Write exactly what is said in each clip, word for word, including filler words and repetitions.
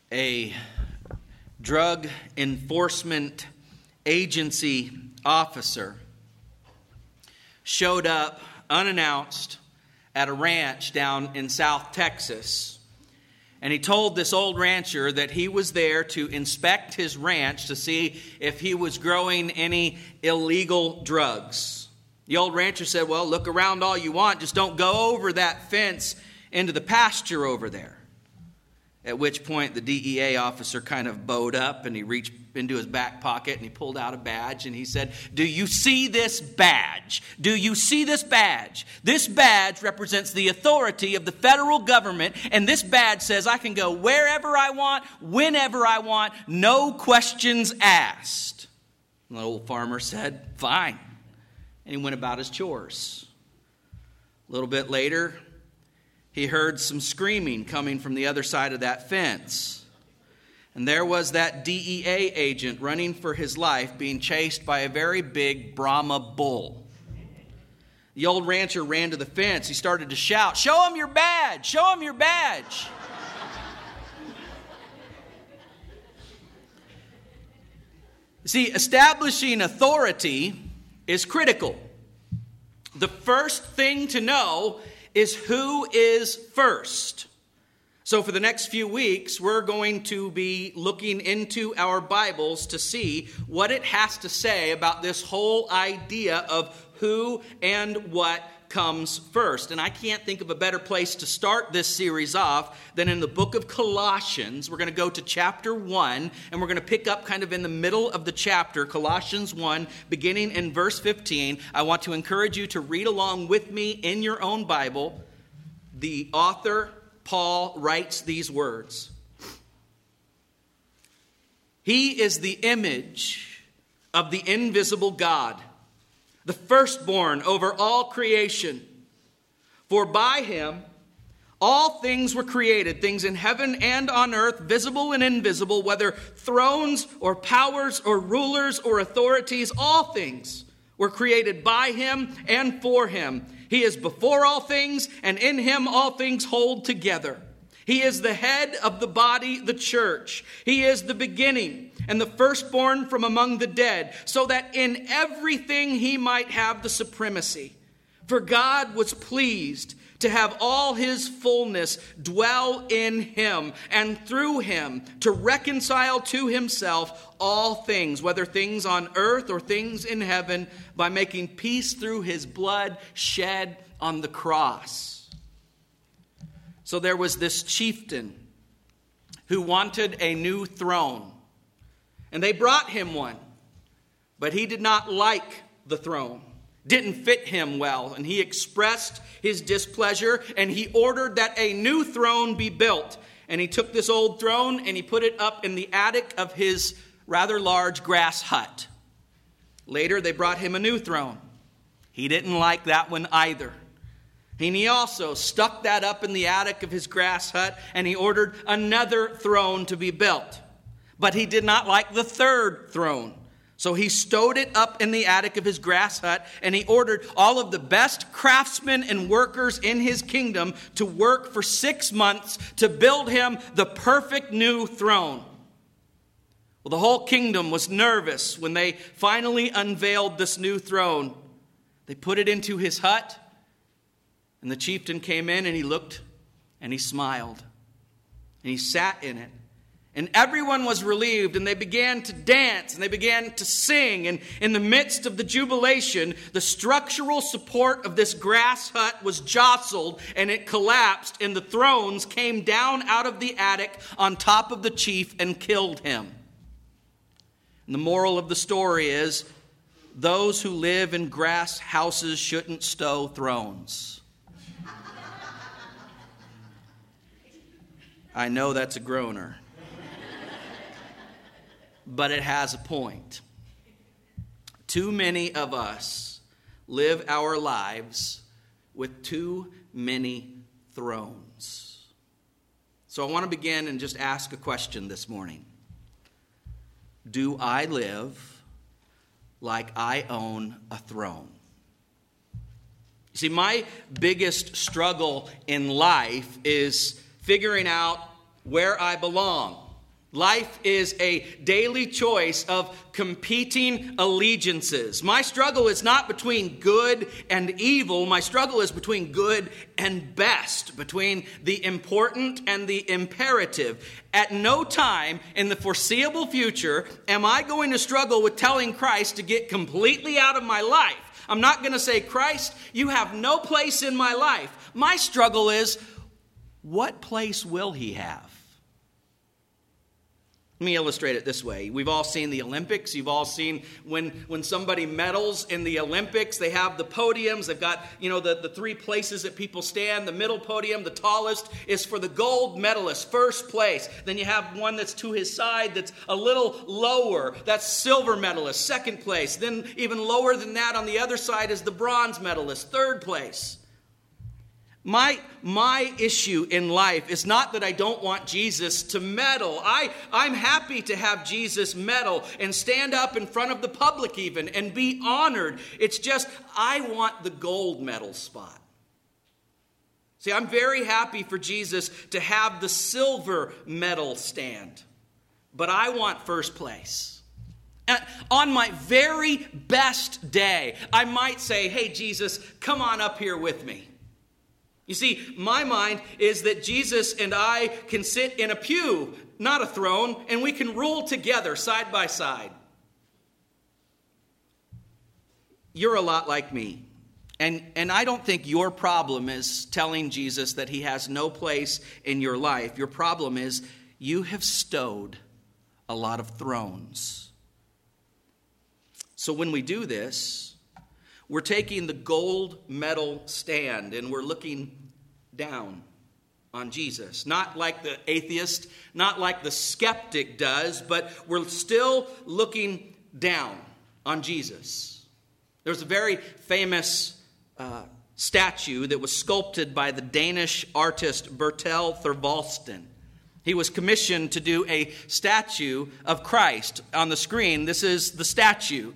a drug enforcement agency officer showed up unannounced at a ranch down in South Texas. And he told this old rancher that he was there to inspect his ranch to see if he was growing any illegal drugs. The old rancher said, well, look around all you want, just don't go over that fence into the pasture over there. At which point the D E A officer kind of bowed up and he reached into his back pocket and he pulled out a badge and he said, do you see this badge? Do you see this badge? This badge represents the authority of the federal government, and this badge says I can go wherever I want, whenever I want, no questions asked. And the old farmer said, fine. And he went about his chores. A little bit later, he heard some screaming coming from the other side of that fence. And there was that D E A agent running for his life, being chased by a very big Brahma bull. The old rancher ran to the fence. He started to shout, show him your badge! Show him your badge! See, establishing authority is critical. The first thing to know is who is first. So for the next few weeks, we're going to be looking into our Bibles to see what it has to say about this whole idea of who and what comes first. And I can't think of a better place to start this series off than in the book of Colossians. We're going to go to chapter one, and we're going to pick up kind of in the middle of the chapter, Colossians one, beginning in verse fifteen. I want to encourage you to read along with me in your own Bible. The author, Paul, writes these words. He is the image of the invisible God, the firstborn over all creation. For by him all things were created, things in heaven and on earth, visible and invisible, whether thrones or powers or rulers or authorities, all things were created by him and for him. He is before all things, and in him all things hold together. He is the head of the body, the church. He is the beginning and the firstborn from among the dead, so that in everything he might have the supremacy. For God was pleased to have all his fullness dwell in him, and through him to reconcile to himself all things, whether things on earth or things in heaven, by making peace through his blood shed on the cross. So there was this chieftain who wanted a new throne, and they brought him one, but he did not like the throne. Didn't fit him well, and he expressed his displeasure, and he ordered that a new throne be built. And he took this old throne and he put it up in the attic of his rather large grass hut. Later, they brought him a new throne. He didn't like that one either. And he also stuck that up in the attic of his grass hut, and he ordered another throne to be built. But he did not like the third throne. So he stowed it up in the attic of his grass hut, and he ordered all of the best craftsmen and workers in his kingdom to work for six months to build him the perfect new throne. Well, the whole kingdom was nervous when they finally unveiled this new throne. They put it into his hut, and the chieftain came in and he looked and he smiled. And he sat in it. And everyone was relieved, and they began to dance, and they began to sing. And in the midst of the jubilation, the structural support of this grass hut was jostled, and it collapsed, and the thrones came down out of the attic on top of the chief and killed him. And the moral of the story is, those who live in grass houses shouldn't stow thrones. I know that's a groaner. But it has a point. Too many of us live our lives with too many thrones. So I want to begin and just ask a question this morning. Do I live like I own a throne? You see, my biggest struggle in life is figuring out where I belong. Life is a daily choice of competing allegiances. My struggle is not between good and evil. My struggle is between good and best, between the important and the imperative. At no time in the foreseeable future am I going to struggle with telling Christ to get completely out of my life. I'm not going to say, Christ, you have no place in my life. My struggle is, what place will he have? Let me illustrate it this way. We've all seen the Olympics. You've all seen when, when somebody medals in the Olympics, they have the podiums. They've got, you know, the, the three places that people stand. The middle podium, the tallest, is for the gold medalist, first place. Then you have one that's to his side that's a little lower. That's silver medalist, second place. Then even lower than that on the other side is the bronze medalist, third place. My, my issue in life is not that I don't want Jesus to medal. I, I'm happy to have Jesus medal and stand up in front of the public even and be honored. It's just I want the gold medal spot. See, I'm very happy for Jesus to have the silver medal stand, but I want first place. And on my very best day, I might say, hey, Jesus, come on up here with me. You see, my mind is that Jesus and I can sit in a pew, not a throne, and we can rule together side by side. You're a lot like me. And, and I don't think your problem is telling Jesus that he has no place in your life. Your problem is you have stowed a lot of thrones. So when we do this, we're taking the gold medal stand and we're looking down on Jesus. Not like the atheist, not like the skeptic does, but we're still looking down on Jesus. There's a very famous uh, statue that was sculpted by the Danish artist Bertel Thorvaldsen. He was commissioned to do a statue of Christ. On the screen, this is the statue.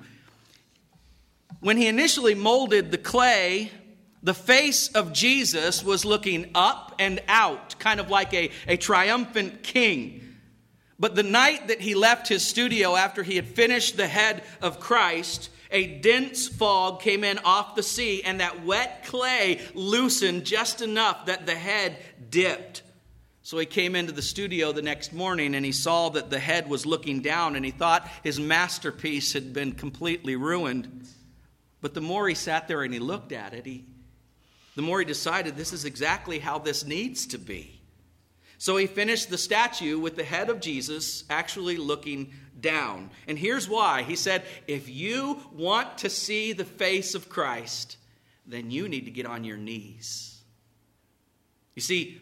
When he initially molded the clay, the face of Jesus was looking up and out, kind of like a, a triumphant king. But the night that he left his studio after he had finished the head of Christ, a dense fog came in off the sea, and that wet clay loosened just enough that the head dipped. So he came into the studio the next morning and he saw that the head was looking down, and he thought his masterpiece had been completely ruined. But the more he sat there and he looked at it, he the more he decided this is exactly how this needs to be. So he finished the statue with the head of Jesus actually looking down. And here's why. He said, if you want to see the face of Christ, then you need to get on your knees. You see,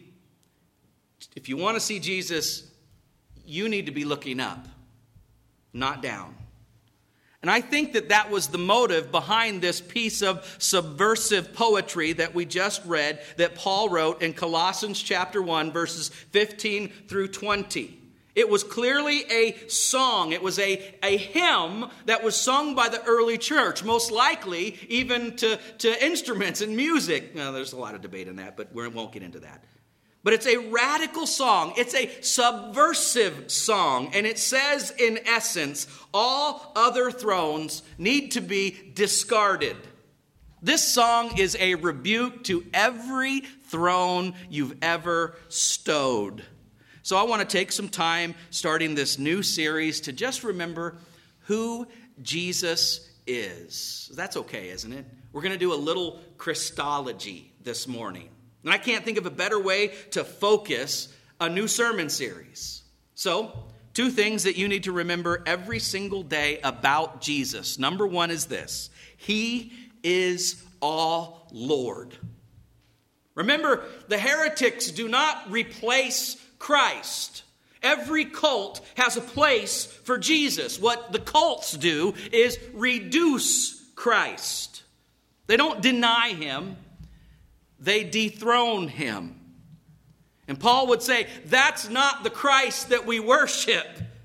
if you want to see Jesus, you need to be looking up, not down. And I think that that was the motive behind this piece of subversive poetry that we just read that Paul wrote in Colossians chapter one, verses fifteen through twenty. It was clearly a song. It was a, a hymn that was sung by the early church, most likely even to, to instruments and music. Now, there's a lot of debate in that, but we won't get into that. But it's a radical song. It's a subversive song. And it says, in essence, all other thrones need to be discarded. This song is a rebuke to every throne you've ever stowed. So I want to take some time starting this new series to just remember who Jesus is. That's okay, isn't it? We're going to do a little Christology this morning. And I can't think of a better way to focus a new sermon series. So, two things that you need to remember every single day about Jesus. Number one is this: he is all Lord. Remember, the heretics do not replace Christ. Every cult has a place for Jesus. What the cults do is reduce Christ. They don't deny him. They dethrone him. And Paul would say, that's not the Christ that we worship.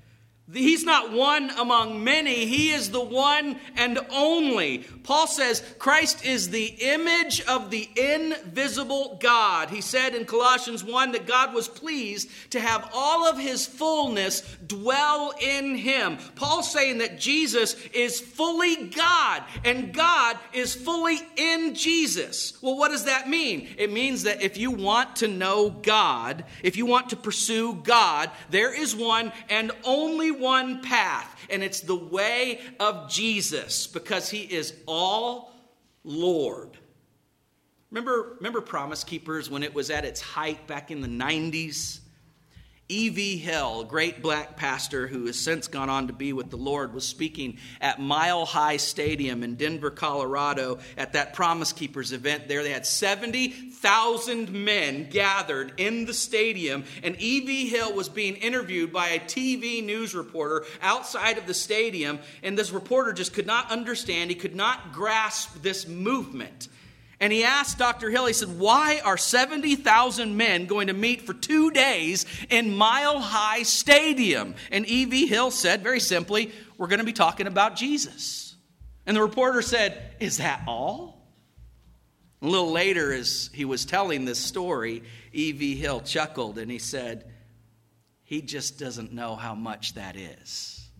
He's not one among many. He is the one and only. Paul says Christ is the image of the invisible God. He said in Colossians one that God was pleased to have all of his fullness dwell in him. Paul's saying that Jesus is fully God and God is fully in Jesus. Well, what does that mean? It means that if you want to know God, if you want to pursue God, there is one and only one path, and it's the way of Jesus, because he is all Lord. Remember, remember Promise Keepers when it was at its height back in the nineties? E V Hill, a great black pastor who has since gone on to be with the Lord, was speaking at Mile High Stadium in Denver, Colorado at that Promise Keepers event there. They had seventy thousand men gathered in the stadium, and E V Hill was being interviewed by a T V news reporter outside of the stadium, and this reporter just could not understand, he could not grasp this movement. And he asked Doctor Hill, he said, why are seventy thousand men going to meet for two days in Mile High Stadium? And E V Hill said, very simply, we're going to be talking about Jesus. And the reporter said, is that all? A little later, as he was telling this story, E V Hill chuckled and he said, he just doesn't know how much that is.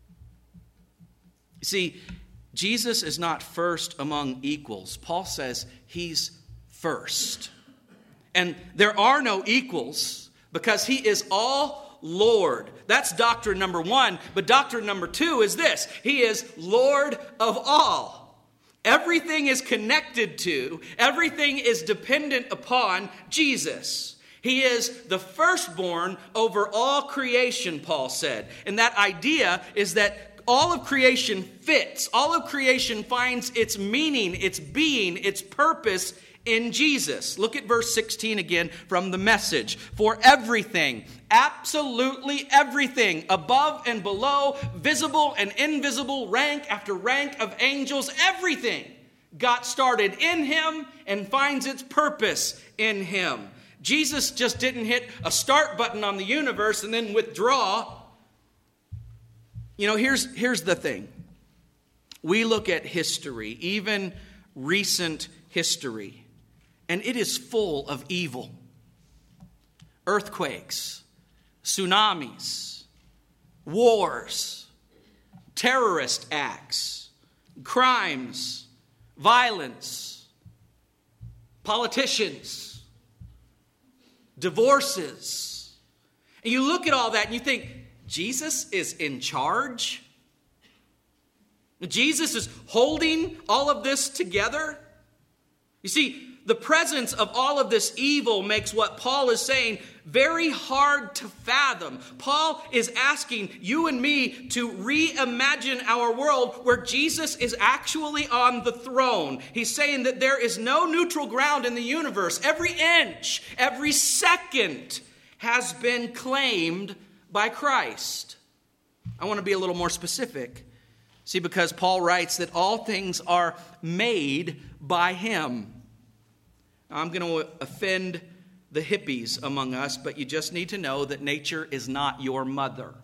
You see, Jesus is not first among equals. Paul says he's first. And there are no equals because he is all Lord. That's doctrine number one. But doctrine number two is this. He is Lord of all. Everything is connected to, everything is dependent upon Jesus. He is the firstborn over all creation, Paul said. And that idea is that all of creation fits. All of creation finds its meaning, its being, its purpose in Jesus. Look at verse sixteen again from the Message. For everything, absolutely everything, above and below, visible and invisible, rank after rank of angels, everything got started in him and finds its purpose in him. Jesus just didn't hit a start button on the universe and then withdraw. You know, here's, here's the thing. We look at history, even recent history, and it is full of evil. Earthquakes, tsunamis, wars, terrorist acts, crimes, violence, politicians, divorces. And you look at all that and you think, Jesus is in charge? Jesus is holding all of this together? You see, the presence of all of this evil makes what Paul is saying very hard to fathom. Paul is asking you and me to reimagine our world where Jesus is actually on the throne. He's saying that there is no neutral ground in the universe. Every inch, every second has been claimed by Christ. I want to be a little more specific. See, because Paul writes that all things are made by him. Now, I'm going to offend the hippies among us, but you just need to know that nature is not your mother.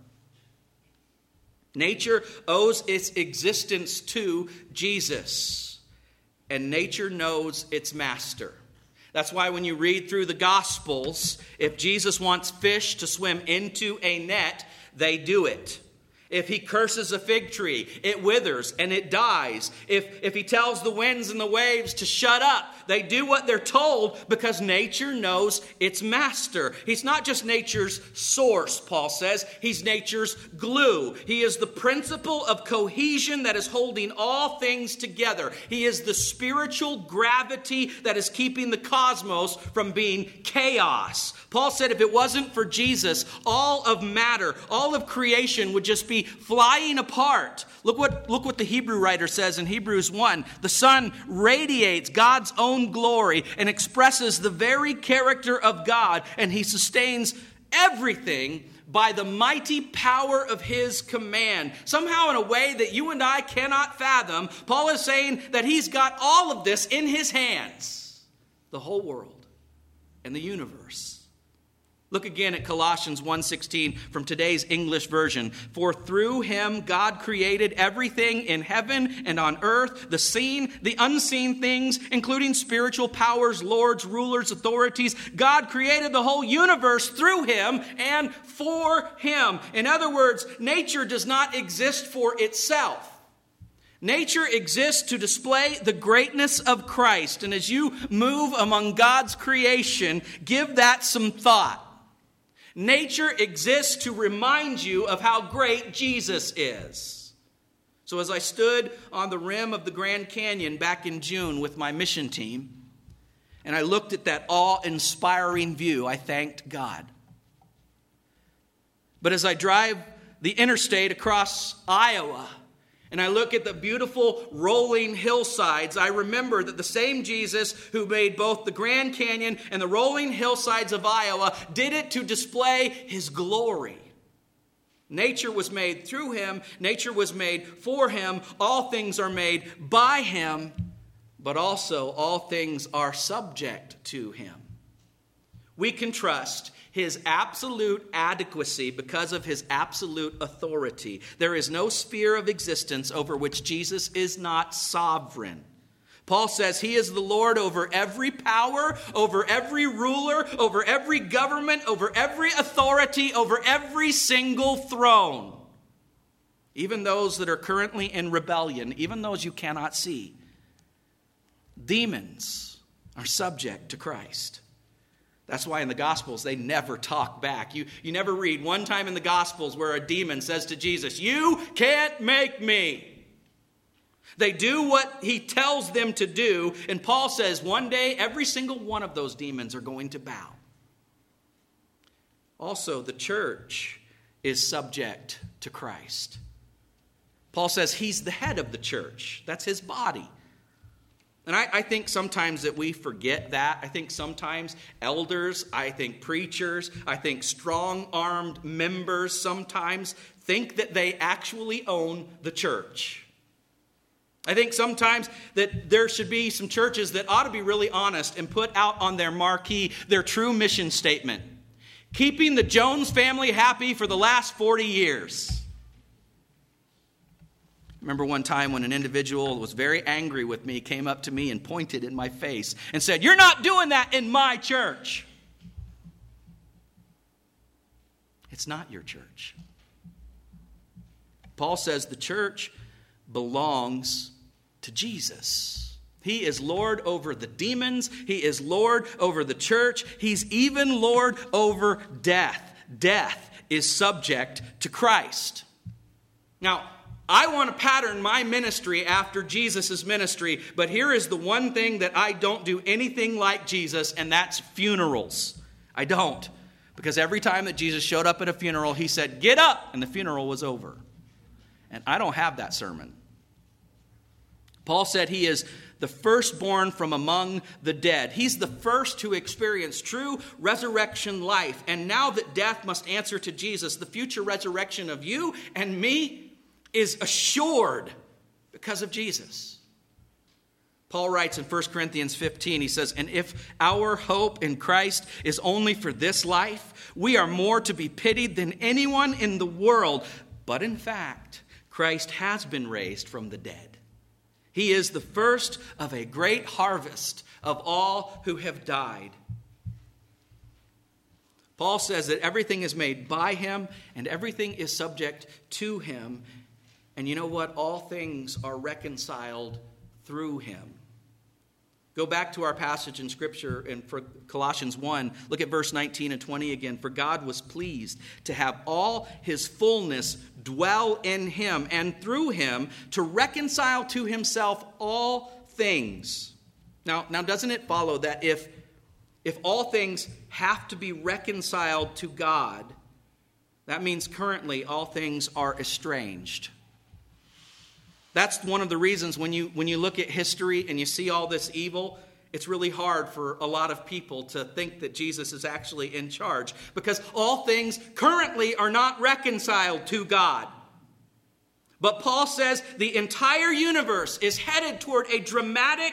Nature owes its existence to Jesus, and nature knows its master. That's why when you read through the Gospels, if Jesus wants fish to swim into a net, they do it. If he curses a fig tree, it withers and it dies. If, if he tells the winds and the waves to shut up, they do what they're told because nature knows its master. He's not just nature's source, Paul says. He's nature's glue. He is the principle of cohesion that is holding all things together. He is the spiritual gravity that is keeping the cosmos from being chaos. Paul said if it wasn't for Jesus, all of matter, all of creation would just be flying apart. Look what, look what the Hebrew writer says in Hebrews one. The sun radiates God's own glory and expresses the very character of God, and he sustains everything by the mighty power of his command. Somehow in a way that you and I cannot fathom, Paul is saying that he's got all of this in his hands. The whole world and the universe. Look again at Colossians one sixteen from today's English version. For through him God created everything in heaven and on earth, the seen, the unseen things, including spiritual powers, lords, rulers, authorities. God created the whole universe through him and for him. In other words, nature does not exist for itself. Nature exists to display the greatness of Christ. And as you move among God's creation, give that some thought. Nature exists to remind you of how great Jesus is. So as I stood on the rim of the Grand Canyon back in June with my mission team, and I looked at that awe-inspiring view, I thanked God. But as I drive the interstate across Iowa, and I look at the beautiful rolling hillsides, I remember that the same Jesus who made both the Grand Canyon and the rolling hillsides of Iowa did it to display his glory. Nature was made through him. Nature was made for him. All things are made by him, but also all things are subject to him. We can trust his absolute adequacy because of his absolute authority. There is no sphere of existence over which Jesus is not sovereign. Paul says he is the Lord over every power, over every ruler, over every government, over every authority, over every single throne. Even those that are currently in rebellion, even those you cannot see. Demons are subject to Christ. That's why in the Gospels, they never talk back. You, you never read one time in the Gospels where a demon says to Jesus, "You can't make me." They do what he tells them to do. And Paul says one day, every single one of those demons are going to bow. Also, the church is subject to Christ. Paul says he's the head of the church. That's his body. And I, I think sometimes that we forget that. I think sometimes elders, I think preachers, I think strong-armed members sometimes think that they actually own the church. I think sometimes that there should be some churches that ought to be really honest and put out on their marquee their true mission statement. Keeping the Jones family happy for the last forty years. Remember one time when an individual was very angry with me, came up to me and pointed in my face and said, "You're not doing that in my church." It's not your church. Paul says the church belongs to Jesus. He is Lord over the demons. He is Lord over the church. He's even Lord over death. Death is subject to Christ. Now, I want to pattern my ministry after Jesus' ministry, but here is the one thing that I don't do anything like Jesus, and that's funerals. I don't. Because every time that Jesus showed up at a funeral, he said, "Get up," and the funeral was over. And I don't have that sermon. Paul said he is the firstborn from among the dead. He's the first to experience true resurrection life. And now that death must answer to Jesus, the future resurrection of you and me is assured because of Jesus. Paul writes in First Corinthians fifteen, he says, "And if our hope in Christ is only for this life, we are more to be pitied than anyone in the world. But in fact, Christ has been raised from the dead. He is the first of a great harvest of all who have died." Paul says that everything is made by him and everything is subject to him. And you know what? All things are reconciled through him. Go back to our passage in Scripture in for Colossians one. Look at verse nineteen and twenty again. "For God was pleased to have all his fullness dwell in him, and through him to reconcile to himself all things." Now, now doesn't it follow that if, if all things have to be reconciled to God, that means currently all things are estranged? That's one of the reasons when you when you look at history and you see all this evil, it's really hard for a lot of people to think that Jesus is actually in charge, because all things currently are not reconciled to God. But Paul says the entire universe is headed toward a dramatic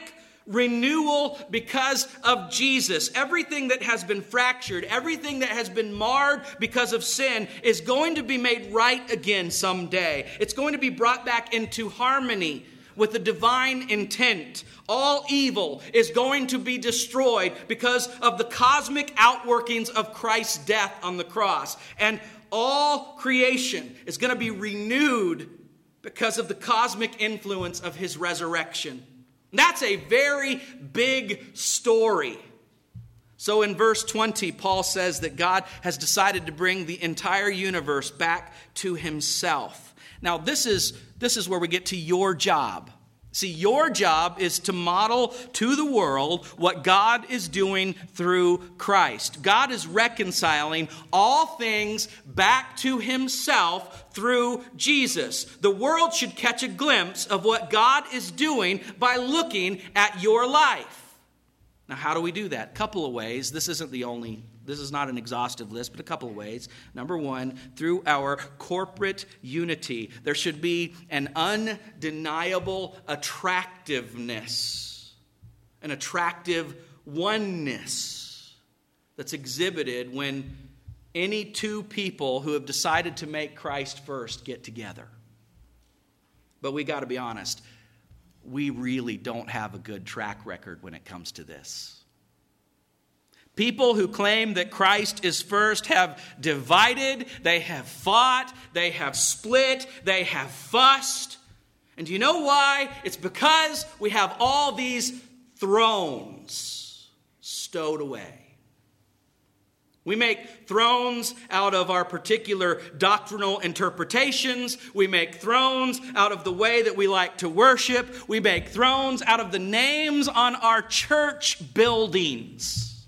renewal because of Jesus. Everything that has been fractured, everything that has been marred because of sin is going to be made right again someday. It's going to be brought back into harmony with the divine intent. All evil is going to be destroyed because of the cosmic outworkings of Christ's death on the cross. And all creation is going to be renewed because of the cosmic influence of his resurrection. That's a very big story. So in verse twenty, Paul says that God has decided to bring the entire universe back to himself. Now, this is, this is where we get to your job. See, your job is to model to the world what God is doing through Christ. God is reconciling all things back to himself through Jesus. The world should catch a glimpse of what God is doing by looking at your life. Now, how do we do that? A couple of ways. This isn't the only, this is not an exhaustive list, but a couple of ways. Number one, through our corporate unity. There should be an undeniable attractiveness, an attractive oneness that's exhibited when any two people who have decided to make Christ first get together. But we got to be honest. We really don't have a good track record when it comes to this. People who claim that Christ is first have divided, they have fought, they have split, they have fussed. And do you know why? It's because we have all these thrones stowed away. We make thrones out of our particular doctrinal interpretations. We make thrones out of the way that we like to worship. We make thrones out of the names on our church buildings.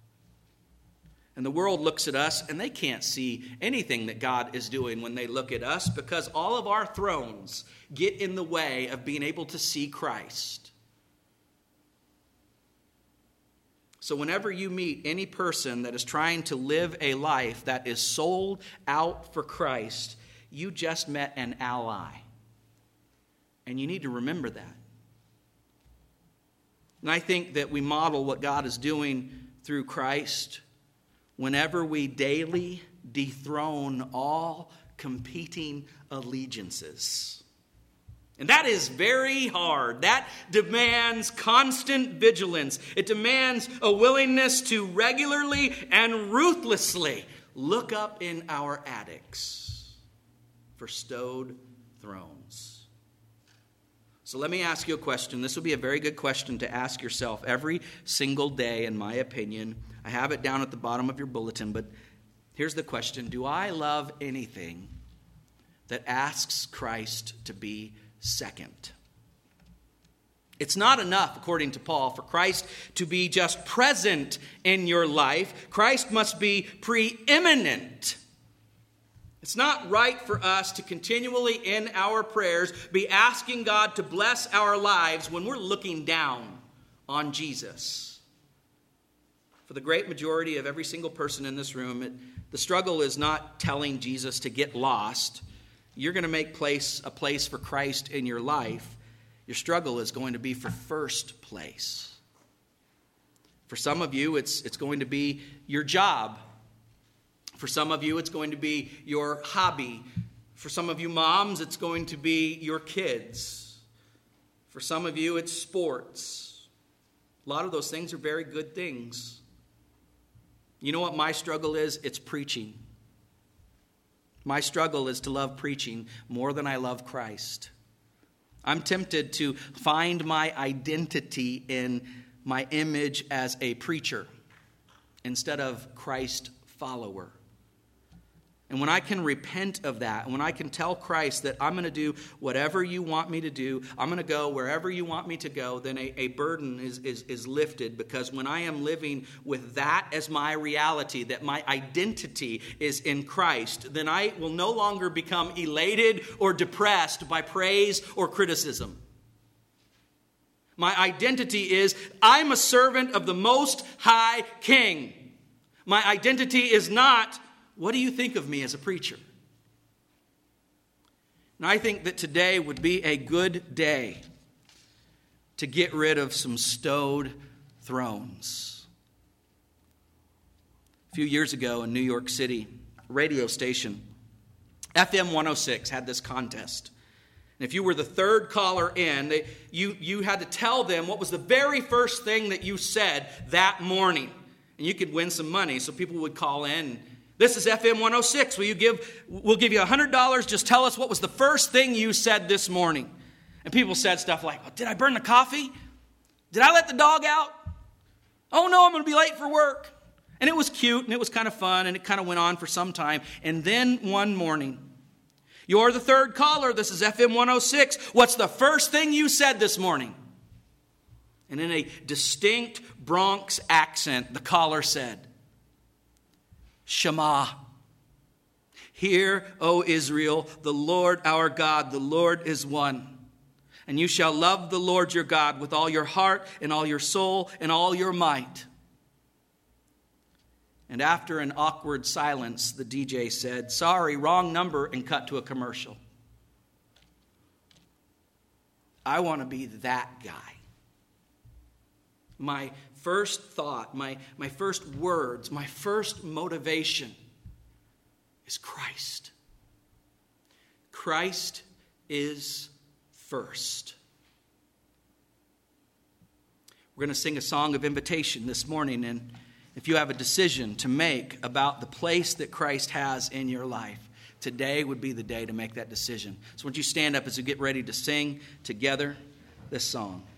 And the world looks at us and they can't see anything that God is doing when they look at us because all of our thrones get in the way of being able to see Christ. So whenever you meet any person that is trying to live a life that is sold out for Christ, you just met an ally. And you need to remember that. And I think that we model what God is doing through Christ whenever we daily dethrone all competing allegiances. And that is very hard. That demands constant vigilance. It demands a willingness to regularly and ruthlessly look up in our attics for stowed thrones. So let me ask you a question. This will be a very good question to ask yourself every single day, in my opinion. I have it down at the bottom of your bulletin, but here's the question. Do I love anything that asks Christ to be second? It's not enough, according to Paul, for Christ to be just present in your life. Christ must be preeminent. It's not right for us to continually in our prayers be asking God to bless our lives when we're looking down on Jesus. For the great majority of every single person in this room, it, the struggle is not telling Jesus to get lost. You're going to make place a place for Christ in your life. Your struggle is going to be for first place. For some of you, it's, it's going to be your job. For some of you, it's going to be your hobby. For some of you moms, it's going to be your kids. For some of you, it's sports. A lot of those things are very good things. You know what my struggle is? It's preaching. My struggle is to love preaching more than I love Christ. I'm tempted to find my identity in my image as a preacher instead of Christ follower. And when I can repent of that, and when I can tell Christ that I'm going to do whatever you want me to do, I'm going to go wherever you want me to go, then a, a burden is, is, is lifted. Because when I am living with that as my reality, that my identity is in Christ, then I will no longer become elated or depressed by praise or criticism. My identity is, I'm a servant of the Most High King. My identity is not, what do you think of me as a preacher? And I think that today would be a good day to get rid of some stowed thrones. A few years ago in New York City, a radio station, F M one oh six, had this contest. And if you were the third caller in, they, you, you had to tell them what was the very first thing that you said that morning. And you could win some money. So people would call in. This is F M one oh six. Will you give, we'll give you one hundred dollars. Just tell us what was the first thing you said this morning. And people said stuff like, well, did I burn the coffee? Did I let the dog out? Oh, no, I'm going to be late for work. And it was cute, and it was kind of fun, and it kind of went on for some time. And then one morning, you're the third caller. This is F M one oh six. What's the first thing you said this morning? And in a distinct Bronx accent, the caller said, Shema. Hear, O Israel, the Lord our God, the Lord is one. And you shall love the Lord your God with all your heart and all your soul and all your might. And after an awkward silence, the D J said, sorry, wrong number, and cut to a commercial. I want to be that guy. My first thought, my, my first words, my first motivation is Christ. Christ is first. We're going to sing a song of invitation this morning, and if you have a decision to make about the place that Christ has in your life, today would be the day to make that decision. So won't you stand up as we get ready to sing together this song.